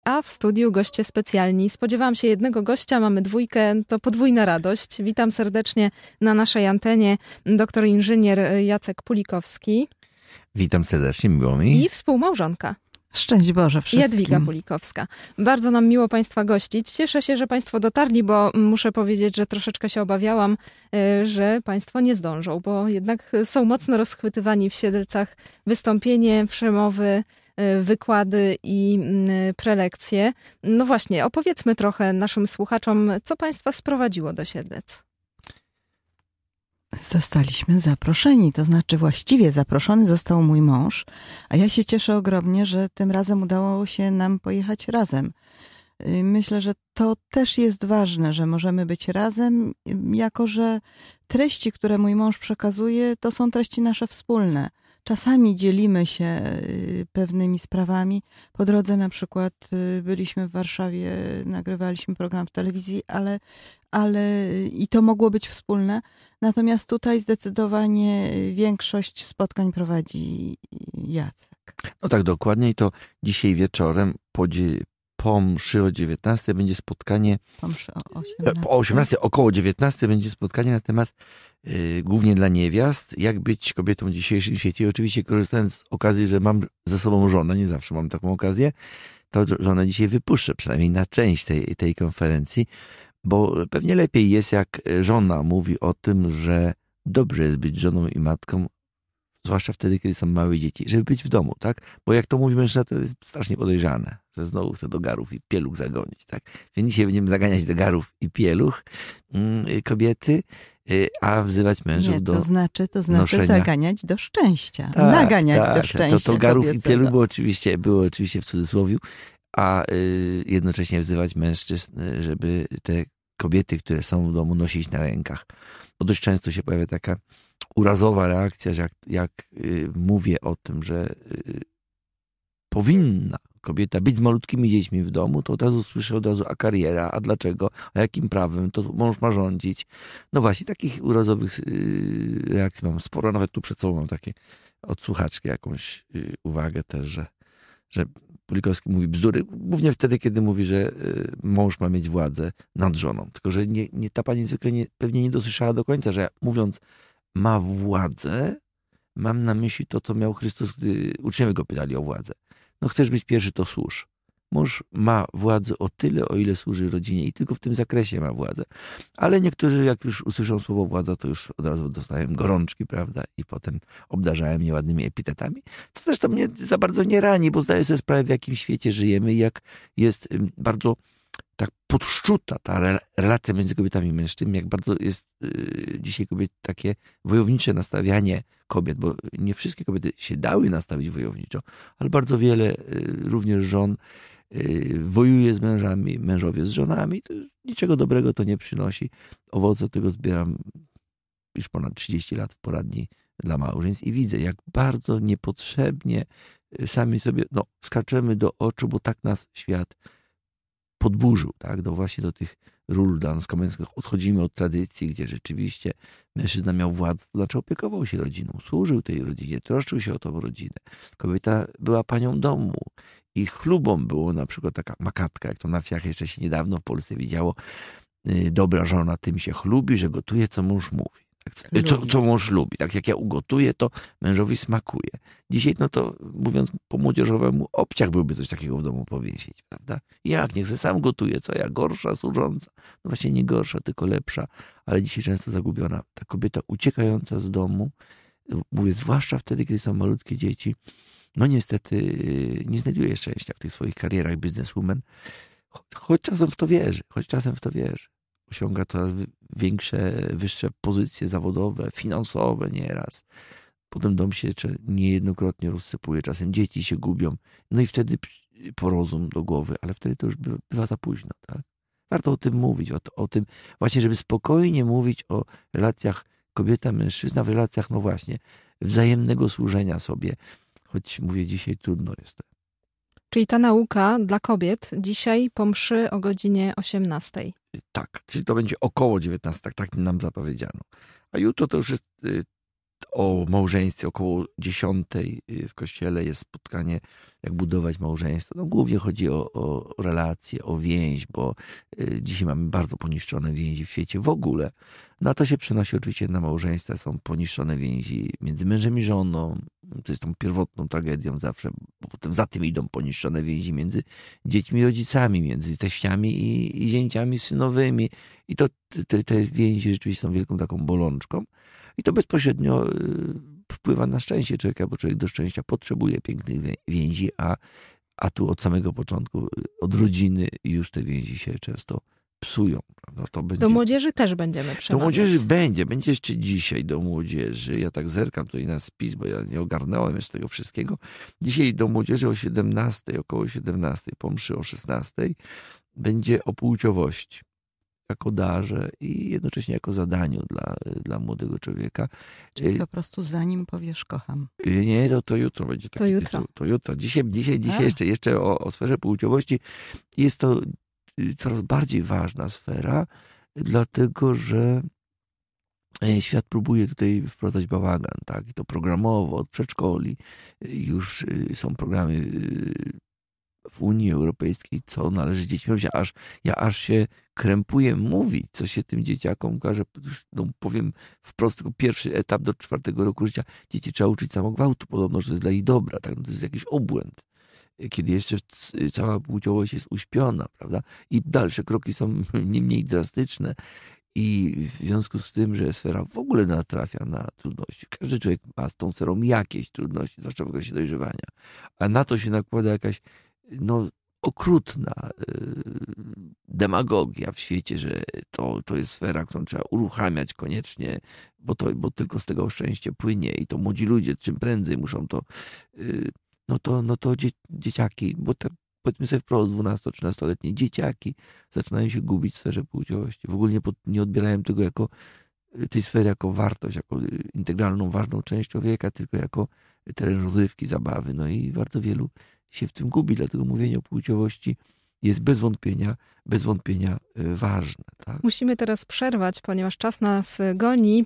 A w studiu goście specjalni. Spodziewałam się jednego gościa, mamy dwójkę, to podwójna radość. Witam serdecznie na naszej antenie doktor inżynier Jacek Pulikowski. Witam serdecznie, miło mi. I współmałżonka. Szczęść Boże wszystkim. Jadwiga Pulikowska. Bardzo nam miło Państwa gościć. Cieszę się, że Państwo dotarli, bo muszę powiedzieć, że troszeczkę się obawiałam, że Państwo nie zdążą, bo jednak są mocno rozchwytywani w Siedlcach wystąpienie, przemowy, wykłady i prelekcje. No właśnie, opowiedzmy trochę naszym słuchaczom, co Państwa sprowadziło do Siedlec. Zostaliśmy zaproszeni, to znaczy właściwie zaproszony został mój mąż, a ja się cieszę ogromnie, że tym razem udało się nam pojechać razem. Myślę, że to też jest ważne, że możemy być razem, jako że treści, które mój mąż przekazuje, to są treści nasze wspólne. Czasami dzielimy się pewnymi sprawami. Po drodze na przykład byliśmy w Warszawie, nagrywaliśmy program w telewizji, ale i to mogło być wspólne. Natomiast tutaj zdecydowanie większość spotkań prowadzi Jacek. No tak, dokładnie. I to dzisiaj wieczorem po mszy o 19 będzie spotkanie. Po mszy o 18. O 18, około 19 będzie spotkanie na temat głównie dla niewiast, jak być kobietą w dzisiejszym świecie. I oczywiście korzystając z okazji, że mam ze sobą żonę, nie zawsze mam taką okazję, to żonę dzisiaj wypuszczę, przynajmniej na część tej konferencji, bo pewnie lepiej jest, jak żona mówi o tym, że dobrze jest być żoną i matką, zwłaszcza wtedy, kiedy są małe dzieci, żeby być w domu, tak? Bo jak to mówi mężczyzna, to jest strasznie podejrzane, że znowu chce do garów i pieluch zagonić, tak? Więc dzisiaj będziemy zaganiać do garów i pieluch kobiety, a wzywać mężów do to znaczy noszenia. Zaganiać do szczęścia, naganiać do szczęścia. To garów kobiecego. I pieluch było oczywiście w cudzysłowiu, a jednocześnie wzywać mężczyzn, żeby te kobiety, które są w domu, nosić na rękach. Bo dość często się pojawia taka urazowa reakcja, że jak mówię o tym, że powinna kobieta być z malutkimi dziećmi w domu, to od razu słyszę a kariera, a dlaczego, a jakim prawem, to mąż ma rządzić. No właśnie, takich urazowych reakcji mam sporo, nawet tu przed sobą mam takie od słuchaczki jakąś uwagę też, że Pulikowski mówi bzdury, głównie wtedy, kiedy mówi, że mąż ma mieć władzę nad żoną. Tylko, że ta pani zwykle pewnie nie dosłyszała do końca, że mówiąc ma władzę, mam na myśli to, co miał Chrystus, gdy uczniowie go pytali o władzę. No chcesz być pierwszy, to służ. Mąż ma władzę o tyle, o ile służy rodzinie i tylko w tym zakresie ma władzę. Ale niektórzy, jak już usłyszą słowo władza, to już od razu dostają gorączki, prawda? I potem obdarzają mnie ładnymi epitetami. To też to mnie za bardzo nie rani, bo zdaję sobie sprawę, w jakim świecie żyjemy i jak jest bardzo tak podszczuta ta relacja między kobietami i mężczyznami, jak bardzo jest dzisiaj takie wojownicze nastawianie kobiet, bo nie wszystkie kobiety się dały nastawić wojowniczo, ale bardzo wiele również żon wojuje z mężami, mężowie z żonami. To niczego dobrego to nie przynosi. Owoce tego zbieram już ponad 30 lat w poradni dla małżeństw i widzę, jak bardzo niepotrzebnie sami sobie skaczemy do oczu, bo tak nas świat podburzył, tak? Właśnie do tych ról damsko-męskich. Odchodzimy od tradycji, gdzie rzeczywiście mężczyzna miał władzę, to znaczy opiekował się rodziną, służył tej rodzinie, troszczył się o tą rodzinę. Kobieta była panią domu i chlubą było na przykład taka makatka, jak to na wsiach jeszcze się niedawno w Polsce widziało. Dobra żona tym się chlubi, że gotuje, co mąż mówi. Tak, co mąż lubi. Tak jak ja ugotuję, to mężowi smakuje. Dzisiaj, to mówiąc po młodzieżowemu, obciach byłby coś takiego w domu powiesić, prawda? Jak? Niech se sam gotuje. Co ja? Gorsza służąca? No właśnie nie gorsza, tylko lepsza. Ale dzisiaj często zagubiona. Ta kobieta uciekająca z domu, mówię, zwłaszcza wtedy, kiedy są malutkie dzieci, niestety nie znajduje szczęścia w tych swoich karierach bizneswoman, choć czasem w to wierzy. Osiąga coraz wyższe pozycje zawodowe, finansowe nieraz. Potem dom się niejednokrotnie rozsypuje, czasem dzieci się gubią. No i wtedy porozum do głowy, ale wtedy to już bywa za późno. Tak? Warto o tym mówić, o tym właśnie, żeby spokojnie mówić o relacjach kobieta-mężczyzna, w relacjach, wzajemnego służenia sobie. Choć mówię, dzisiaj trudno jest. Czyli ta nauka dla kobiet dzisiaj po mszy o godzinie 18. Tak, czyli to będzie około 19, tak nam zapowiedziano. A jutro to już jest o małżeństwie, około 10 w kościele jest spotkanie jak budować małżeństwo. No, głównie chodzi o relacje, o więź, bo dzisiaj mamy bardzo poniszczone więzi w świecie w ogóle. No a to się przenosi oczywiście na małżeństwa. Są poniszczone więzi między mężem i żoną. To jest tą pierwotną tragedią zawsze, bo potem za tym idą poniszczone więzi między dziećmi i rodzicami, między teściami i zięciami synowymi. I te więzi rzeczywiście są wielką taką bolączką. I to bezpośrednio wpływa na szczęście człowieka, bo człowiek do szczęścia potrzebuje pięknych więzi, a tu od samego początku, od rodziny już te więzi się często psują. Prawda? To będzie... Do młodzieży też będziemy przemawiać. Do młodzieży będzie jeszcze dzisiaj do młodzieży. Ja tak zerkam tutaj na spis, bo ja nie ogarnąłem jeszcze tego wszystkiego. Dzisiaj do młodzieży o 17, około 17, po mszy o 16 będzie o płciowości. Jako darze i jednocześnie jako zadaniu dla młodego człowieka. Czyli po prostu zanim powiesz kocham. Nie, to jutro będzie taki tytuł. To jutro. Dzisiaj jeszcze o sferze płciowości. Jest to coraz bardziej ważna sfera, dlatego że świat próbuje tutaj wprowadzać bałagan, tak? I to programowo, od przedszkoli. Już są programy w Unii Europejskiej, co należy z dziećmi robić. Ja aż się krępuję mówić, co się tym dzieciakom każe. No, powiem wprost, tylko pierwszy etap do 4 roku życia dzieci trzeba uczyć samogwałtu. Podobno, że to jest dla ich dobra. Tak? No, to jest jakiś obłęd. Kiedy jeszcze cała płciowość jest uśpiona, prawda? I dalsze kroki są nie mniej drastyczne. I w związku z tym, że sfera w ogóle natrafia na trudności. Każdy człowiek ma z tą sferą jakieś trudności, zwłaszcza w okresie dojrzewania. A na to się nakłada jakaś okrutna demagogia w świecie, że to jest sfera, którą trzeba uruchamiać koniecznie, bo tylko z tego szczęście płynie i to młodzi ludzie czym prędzej muszą to dzieciaki, bo powiedzmy sobie wprost 12-13-letnie dzieciaki zaczynają się gubić w sferze płciowości. W ogóle nie odbierają tego tej sfery jako wartość, jako integralną, ważną część człowieka, tylko jako teren rozrywki, zabawy. No i bardzo wielu się w tym gubi, dlatego mówienie o płciowości jest bez wątpienia ważne. Tak? Musimy teraz przerwać, ponieważ czas nas goni.